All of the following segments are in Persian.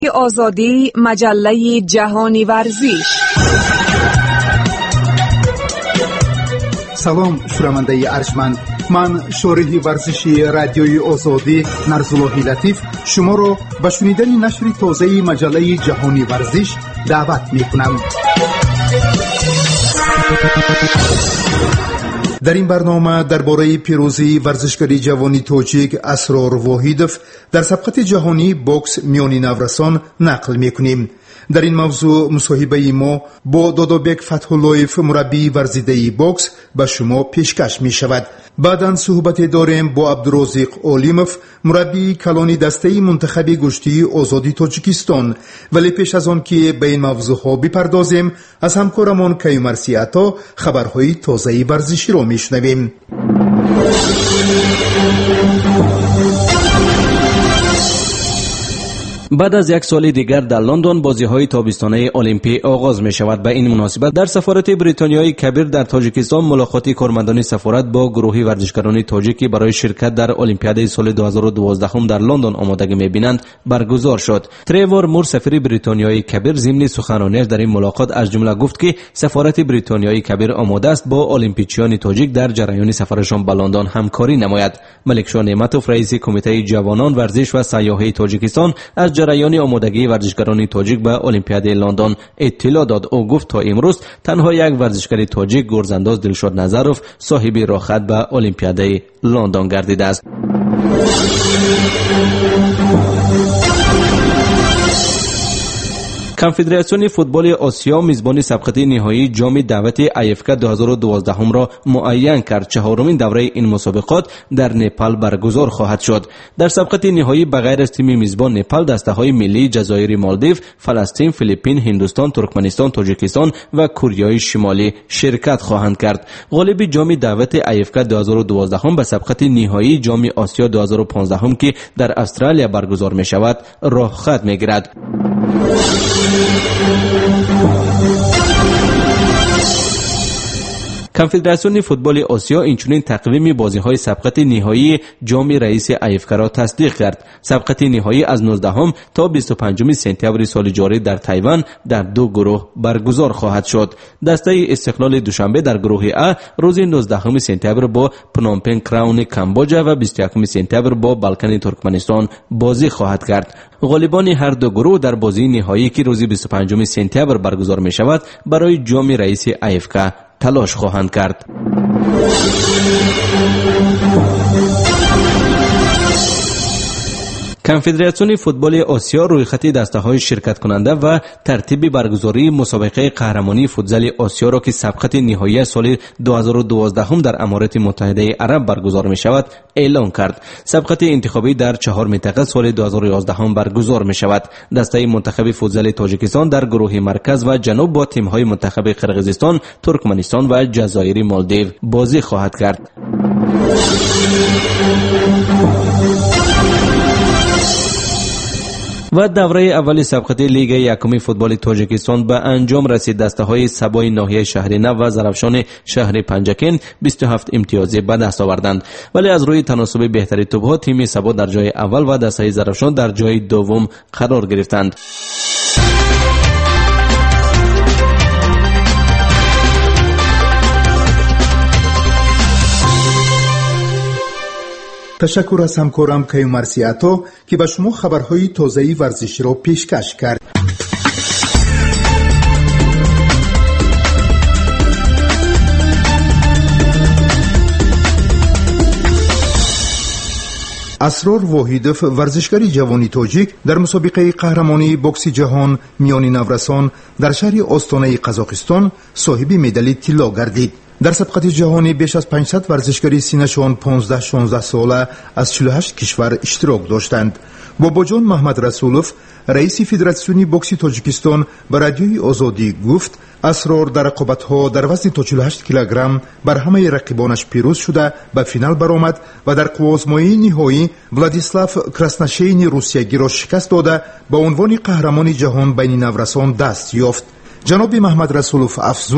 آزادی مجله جهانی ورزش. سلام شنونده ارجمند، من شارح ورزشی رادیوی آزادی نرزاللهی لطیف شما را به شنیدن نشر تازه مجله جهانی ورزش دعوت می‌کنم. در این برنامه درباره پیروزی ورزشکاری جوانی تاجیک اسرار واحدوف در سبقت جهانی بوکس میانی نورسان نقل میکنیم. در این موضوع مصاحبه ما با دادابک فتح‌اللهیف مربی ورزیده بوکس به شما پیشکش می شود. بعداً صحبت داریم با عبدالرزاق علیموف مربی کلانی دسته منتخب گشتی آزادی تاجیکستان. ولی پیش از آن که به این موضوع ها بپردازیم از همکارمان کیومرثی عطا خبرهای تازه ورزشی را میشنویم. بعد از یک سال دیگر در لندن بازی‌های تابستانه المپی آغاز می‌شود. به این مناسبت در سفارت بریتانیای کبیر در تاجیکستان ملاقات کارمندان سفارت با گروهی ورزشکاران تاجیکی برای شرکت در المپیاد سال 2012 در لندن آمادگی می‌بینند برگزار شد. تریور مور سفیر بریتانیای کبیر ضمن سخنرانیش در این ملاقات از جمله گفت که سفارت بریتانیای کبیر آماده است با المپیچیان تاجیک در جریان سفرشان به لندن همکاری نماید. ملک شاه نعمتوف رئیس کمیته جوانان ورزش و سیاحت تاجیکستان از جریان آمادگی ورزشکاران تاجیک به المپیاد لندن اطلاع داد. او گفت تا امروز تنها یک ورزشکار تاجیک گرزانداز دلشاد نظروف صاحب راهخط به المپیاد لندن گردیده است. کنفدراسیون فوتبال آسیا میزبانی سبقت نهایی جام دعوت ایفک 2012 را معین کرد. چهارمین دوره این مسابقات در نپال برگزار خواهد شد. در سبقت نهایی بغیر از تیم میزبان نپال دسته‌های ملی جزایر مالدیو، فلسطین، فیلیپین، هندوستان، ترکمنستان، تاجیکستان و کره شمالی شرکت خواهند کرد. غالب جام دعوت ایفک 2012 به سبقت نهایی جام آسیا 2015 که در استرالیا برگزار می شود راه خط می گیرد. کنفدراسیون فوتبال آسیا اینچنین تقویم بازی‌های سبقت نهایی جام رئیس ایفک را تصدیق کرد. سبقت نهایی از 19 تا 25 سپتامبر سال جاری در تایوان در دو گروه برگزار خواهد شد. دسته استقلال دوشنبه در گروه ا روز 19 سپتامبر با پنومپن کراون کامبوجا و 21 سپتامبر با بالکن ترکمنستان بازی خواهد کرد. غالبان هر دو گروه در بازی نهایی که روز 25 سپتامبر برگزار می شود برای جام رئیس ایفک تلاش خواهند کرد. کنفدراسیون فوتبال آسیا رویخط دسته‌های شرکت کننده و ترتیب برگزاری مسابقه قهرمانی فوتزال آسیا را که سبقت نهایی سال 2012 در امارات متحده عرب برگزار می شود اعلام کرد. سبقت انتخابی در 4 منطقه سال 2011 برگزار می شود. دسته منتخب فوتزال تاجیکستان در گروه مرکز و جنوب با تیم‌های منتخب قرقیزستان، ترکمنستان و جزایر مالدیو بازی خواهد کرد. و دوره اول سبقت لیگ یکم فوتبال تاجیکستان به انجام رسید. دسته‌های سبای ناحیه شهر نو و زرافشان شهر پنجکن 27 امتیازی به دست آوردند. ولی از روی تناسب بهتری توپ‌ها تیم سبا در جای اول و دسته زرافشان در جای دوم قرار گرفتند. تشکر از همکارم کیومرثی عطا که به شما خبرهای تازه ورزشی را پیشکش کرد. اسرار واحدوف ورزشکاری جوانی تاجیک در مسابقه قهرمانی بوکس جهان میانی نورسان در شهر آستانه قزاقستان صاحب مدال طلا گردید. در سبقت جهانی بیش از 500 ورزشکاری سینشان 15-16 ساله از 48 کشور اشتراک داشتند. باباجان محمد رسولوف رئیس فدراسیون بوکس تاجیکستان به رادیوی آزادی گفت اسرار در رقابت‌ها در وزن تا 48 کیلوگرم بر همه رقیبانش پیروز شده به فینال برآمد و در قوازمایی نهایی ولادیسلاف کراسناشین روسیایی را شکست داده به عنوان قهرمان جهان بین نورسان دست یافت. جناب محمد رسولوف افزود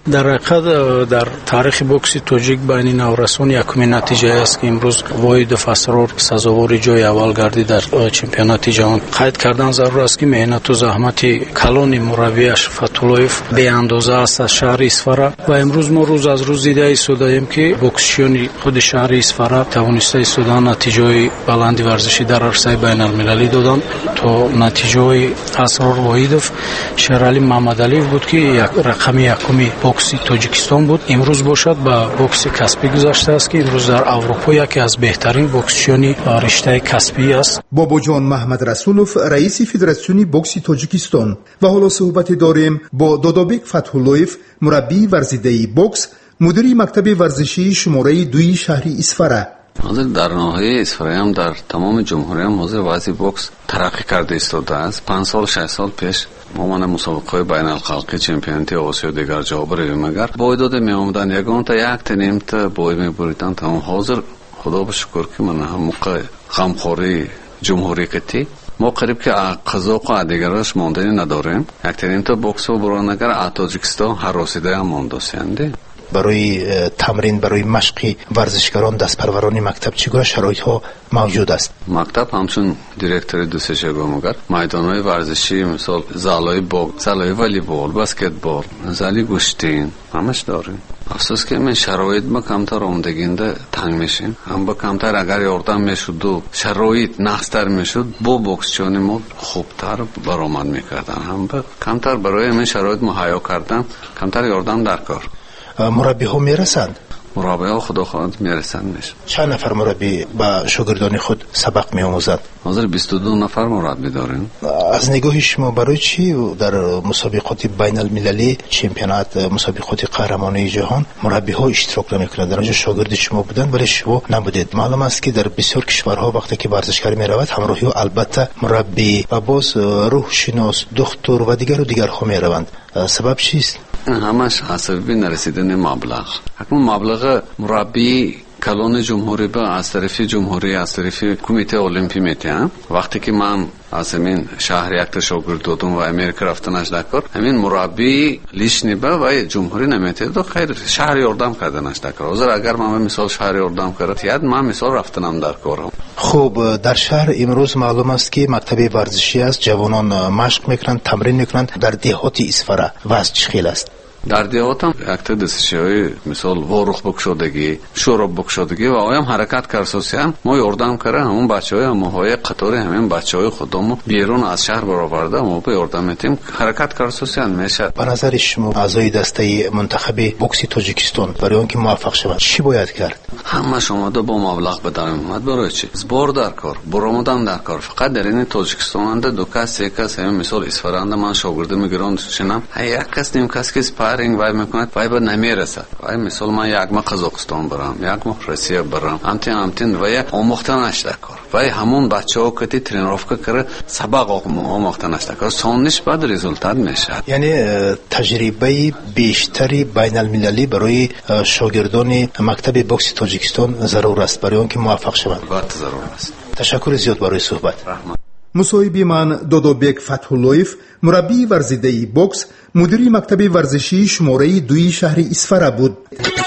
در حقیقت در تاریخ بوکس توجیک بین نورسان یکمین نتیجه است که امروز واحد اسرار سزاوار جای اول گردید در چمپیونات جهان. قید کردن ضرور است که مهنت و زحمت کلان مربیش فتولویف به اندازه است از شهر اصفهان و امروز ما روز از روز دیده ایستادیم که بوکسیون خود شهر اصفهان توانسته ایستادن نتیجه بلند ورزشی در عرصه بین المللی دادن. تو نتیجه اسرار واحدوف شیرعلی محمدعلیف بود که یک رقم یکمی بوکس تاجیکستان بود. امروز باشد با بوکس کسبی گذاشته است که امروز در اروپا یکی از بهترین بوکسیون رشته کسبی است. باباجان محمد رسولوف رئیس فدراسیون بوکس تاجیکستان و حالا صحبت داریم با دودابک فتح‌اللهیف مربی ورزیده بوکس مدیر مکتب ورزشی شماره 2 شهر اصفهان. حاضر در ناحیه اصفهان هم در تمام جمهوری هم حاضر وضع بوکس ترقی کرده ایستاده است. 5 سال 6 سال پیش ما مسابقه بین الخلقی چمپیونات آسیا دیگر جا بریم مگر بای داده می آمدن یگان تا یک تنیم تا بای می بریدن تمام. حاضر خدا به شکر که من هم موقع غمخوری جمهوری کتی ما قریب که قزاق و دیگرش ماندنی نداریم. یک تنیم تا بوکس و برانگر تاجیکستان هر رسیده هم مانده سینده. برای تمرین برای مشق ورزشکاران دستپروران مکتب چگونه شرایط ها موجود است؟ مکتب همچون دیرکتور دوستش گمگر میدانهای ورزشی مثال زالای بوکس، زالای والیبال، بسکتبال، زالی گوشتین همش داریم. افسوس که من شرایط ما کمتر آمدگینده تنگ میشیم. هم با کمتر اگر یاردم میشد و شرایط نخستر میشد با بوکسچانی ما خوبتر برآمد میکردن. هم با کمتر برای من شرایط مهیا کردن کمتر یاردم در کار. مربی ها میرسند؟ مربی ها خدا خواهد میرسند میشه. چند نفر مربی با شاگردان خود سبق میآموزند؟ حاضر 22 نفر مربی داریم. از نگاه شما برای چی در مسابقات بین المللی چمپیونات مسابقات قهرمانی جهان مربی ها اشتراک نمیکنند؟ در آنجا شاگرد شما بودند ولی شما نبودید. معلوم است که در بسیار کشورها وقتی که ورزشکار میرود همراهی و البته مربی و باز روح شناس دکتر و دیگرها میروند. سبب چیست؟ همش حسابی نرسیدن مبلغ. حکم مبلغ مربی کلان جمهوری با از طرف جمهوری از طرف کمیته المپی میتیم. وقتی که من از همین شهر یک تا شاگرد دادم و امریکا رفتنش دکار همین مربی لیش نیبه و جمهوری نمیتید و خیر شهر یاردم کردنش دکار. حاضر اگر من مثال شهر یاردم کرد یاد من مثال رفتنم در کارم. خب در شهر امروز معلوم است که مکتب ورزشی است، جوانان مشق میکنند، تمرین میکنند. در دهات اصفهان وضع چخیل است؟ در دیوات هم یک تا دستشوی مثال وارخ بکشادگی شوراب بکشادگی و آیم حرکت کرسوسی هم ما یاردم کرده همون بچه های همه قطاری همین بچه های خودمو بیرون از شهر برآورده ما به یاردم میتیم حرکت کرسوسی هم میشه. به نظر شما اعضای دسته منتخب بوکس تاجیکستان برای اینکه موفق شوند چی باید کرد؟ همه شما دو با مبلغ بدن اومد برای چی؟ زبار در کار برآمدن در کار. فقط در این تاجیکستان اند دو کس سه کس همین مثال اصفهان من شاگرد میگیرم شنم یک کس نیم کس که پارینگ وای میکنه وای به نمیرسه. وای مثال من یک ما قزاقستان برم یک ما روسیه برم همتین وای آموختنش دکار وای همون بچه‌ها که ترینروفکا کرده سبق آموختنش دکار سونش بعد رزولتات میشه. یعنی تجربه بیشتری بین المللی برای شاگردان مکتب بوکس تاجیکستان ضرور است برای اینکه موفق شوند. البته ضرور است. تشکر زیاد برای صحبت. رحمت. مصاحبه من دودابک فتح‌اللهیف مربی ورزیده بوکس مدیر مکتب ورزشی شماره 2 شهر اصفهان بود.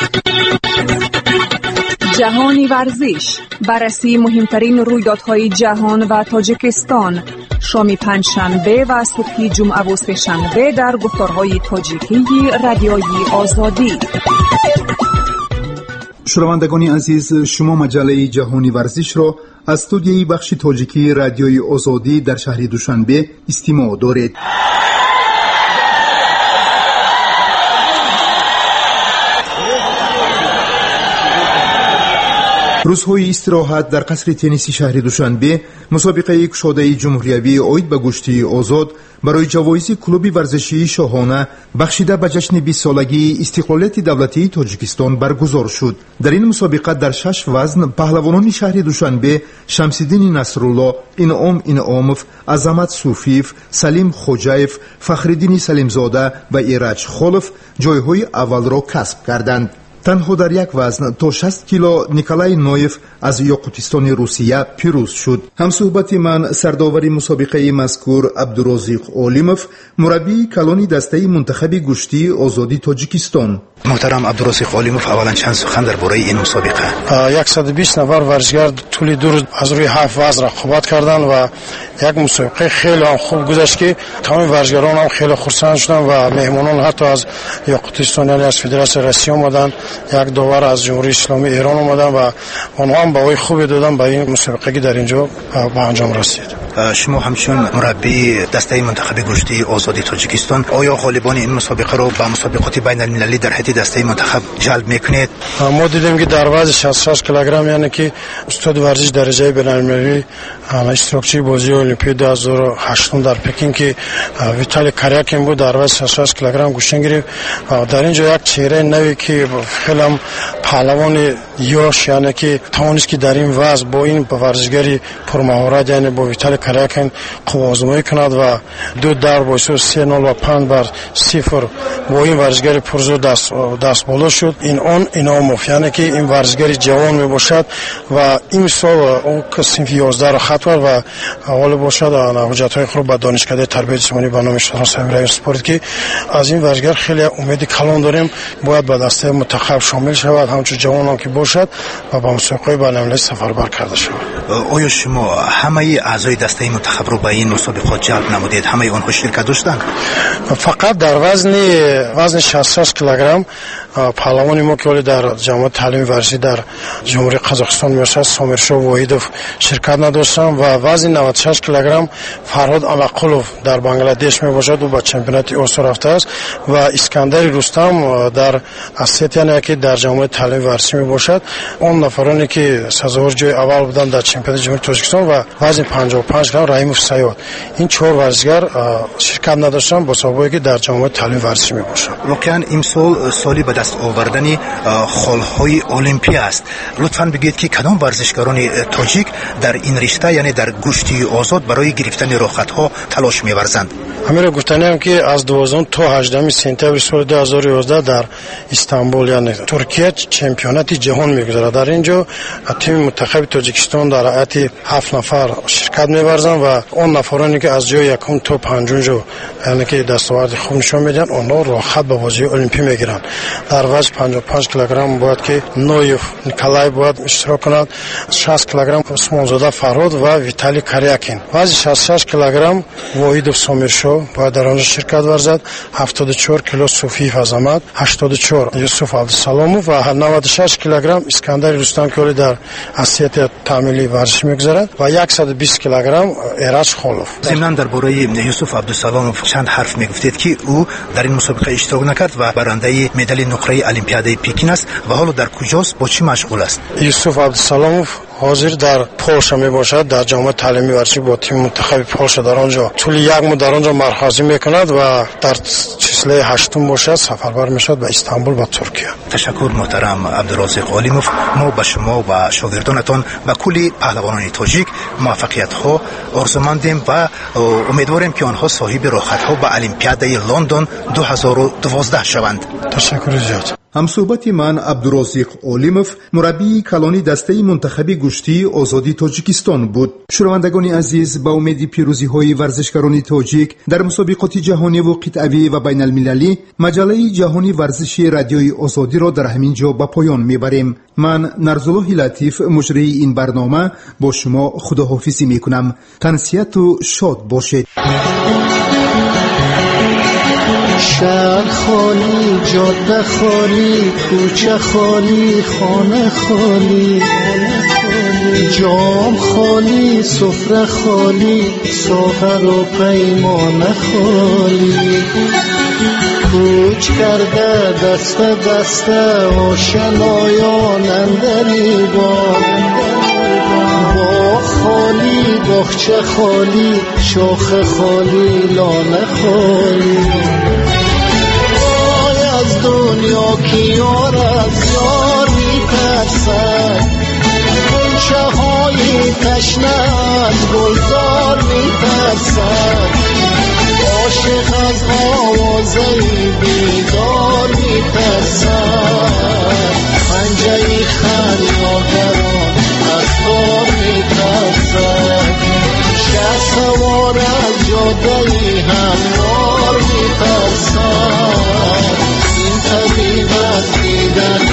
جهانی ورزش بررسی مهمترین رویدادهای جهان و تاجیکستان شام پنجشنبه و صبح جمعه و سه‌شنبه در گفتارهای تاجیکی رادیویی آزادی. شنوندگان عزیز، شما مجله جهانی ورزش را از استودیوی بخش تاجیکی رادیوی آزادی در شهر دوشنبه استماع دارید. روزهای استراحت در قصر تنیسی شهر دوشنبه مسابقه کشاده جمهوریوی اوید به گشتی آزاد برای جوایز کلوب ورزشی شاهانه بخشیده به جشن 20 سالگی استقلالیت دولتی تاجیکستان برگزار شد. در این مسابقه در 6 وزن پهلوانان شهر دوشنبه شمس‌الدین نصرالله، انعام انعاموف، عظمت صوفیف، سلیم خوجایف، فخرالدین سلیمزاده و ایرج خلف جایهای اول را کسب کردند. تنها در یک وزن تا 60 کیلو نیکولای نویف از یاقوتستان روسیه پیروز شد. همصحبت من سرداور مسابقه مذکور عبدالرزاق علیموف، مربی کلانی دسته منتخب گشتی آزادی تاجیکستان. محترم عبدالرزاق علیموف، اولا چند سخن درباره این مسابقه؟ 120 نفر ورزشکار طول 2 روز از روی 7 وزن رقابت کردند و یک مسابقه خیلی خوب گذشت که تمام ورزشکاران هم خیلی خرسند شدند و مهمانان حتی از یاقوتستان یعنی از فدراسیون روسیه آمدند، یک داور از جمهوری اسلامی ایران آمدند و آنها هم باوی خوبی دادن به این مسابقه که در اینجا به انجام رسید. شما همچون مربی دسته منتخب گشتی آزادی تاجیکستان، آیا غالبان این مسابقه رو به مسابقات بین المللی در حد دسته منتخب جلب میکنید؟ ما دیدیم که در وزن 66 کیلوگرم یعنی که استاد ورزش درجه بین المللی اشتراکچی بازی المپیک 2008 در پکین که ویتالی کریاکین بود در وزن 66 کیلوگرم گوشن گرفت و در اینجا یک چهره نوی که خیلی هم پهلوان یاش یعنی که توانست که در این وزن با این ورزشگری پرمهارت یعنی با ویتالی کریاکین قوا آزمایی کند و 2 در بایسو 3-0 و 5-0 با این ورزشگری پرزور دست بالا شد. این انعاموف یعنی که این ورزشگری جوان می باشد و این سال اون صنف 11 را خط کرد و حال باشد حجت‌های خود به دانشکده تربیت جسمانی به نام شهران صاحب اسپورت که از این ورزشگر خیلی امید کلان داریم باید به دسته منتخب شامل شود، همچون جوان هم که باشد و به مسابقه بین‌المللی سفربر کرده شود. آیا شما همه اعضای دسته منتخب رو به این مسابقات جلب نمودید؟ همه آنها شرکت داشتند؟ فقط در وزن 66 کیلوگرم پهلوان ما که در جامعه تعلیم ورزشی در جمهوری قزاقستان میشه سامرشاه واحدوف شرکت نداشتند و وزن 96 کیلوگرم فرهاد علاقلوف در بنگلادش می باشد و به چمپیونات آسیا رفته است و اسکندر رستم در اسیتیان که در جامعه تعلیم ورزشی می باشد. اون نفرانی که سزاوار جای اول بودند در چمپیونات جمهوری تاجیکستان و وزن 55 کیلوگرم رحیموف سیاد، این 4 ورزشگر شرکت نداشتند با سابقه که در جامعه تعلیم ورزشی می باشد. واقعا این سالی به دست آوردن خالهای المپی است. لطفاً بگید که کدام ورزشکاران تاجیک در این رشته یعنی در گشتی آزاد برای گرفتن رخصت‌ها تلاش می‌ورزند؟ همین رو گفتنیم که از 12 تا 18 سپتامبر سال 2011 در استانبول یعنی ترکیه چمپیونات جهان می‌گذرد. در اینجا تیم منتخب تاجیکستان در هیئت 7 نفر شرکت می‌ورزند و اون نفرانی که از جای یکم تا پنجم یعنی که دستاورد خوب نشون میدن اونها رخصت به بازی المپی میگیرند. در وزن 55 کیلوگرم باید که نویف نیکولای باید اشتراک کند، 60 کیلوگرم عثمانزاده فرهاد و ویتالی کریاکین، وزن 66 کیلوگرم واحدوف سامرشاه باید در آنجا شرکت ورزد، 74 کیلو صوفی عظمت، 84 یوسف عبدالسلاموف و 96 کیلوگرم اسکندر رستم که در اسیت تعمیلی ورزش میگذرد و 120 کیلوگرم ایرج خالوف. ضمن درباره یوسف عبدالسلاموف چند حرف میگفتید که او در این مسابقه اشتراک نکرد و برنده مدال نقره المپیاد پکین است و حالا در کجاست، با چی مشغول است؟ یوسف عبدالسلاموف حاضر در پولشا می باشد، در جامعه تعلیمی ورزشی با تیم منتخب پولشا در آنجا طول 1 ماه در آنجا مرخصی میکند و در چسله 8 باشد سفربر میشد به استانبول و ترکیه. تشکر محترم عبدالرزاق علیموف. ما به شما و شاگردانتان و کلی پهلوانان تاجیک موفقیت ها آرزومندیم و امیدواریم که آنها صاحب رخصت ها به المپیاده لندن 2012 شوند. تشکر زیاد. همصحبت من عبدالرزاق علیموف، مربی کلانی دسته منتخب گشتی آزادی تاجیکستان بود. شنوندگان عزیز، با امید پیروزی های ورزشکاران تاجیک در مسابقات جهانی و قطعی و بین المللی، مجله جهانی ورزشی رادیوی آزادی را در همین جا به پایان میبریم. من نرزالله لطیف مجری این برنامه با شما خداحافظی میکنم. تنسیت و شاد باشید. شهر خالی، جاده خالی، کوچه خالی، خانه خالی، جام خالی، سفره خالی، ساغر و پیمانه خالی، کوچ کرده دسته دسته آشنایان اندری باغ خالی، باغچه خالی، شاخه خالی، لانه خالی. از دنیا که یار از یار میترسد، گلچه های تشنه از گلزار میترسد، عاشق از آوازه بیدار میترسد. هموار میترسد این طبیبت دیدن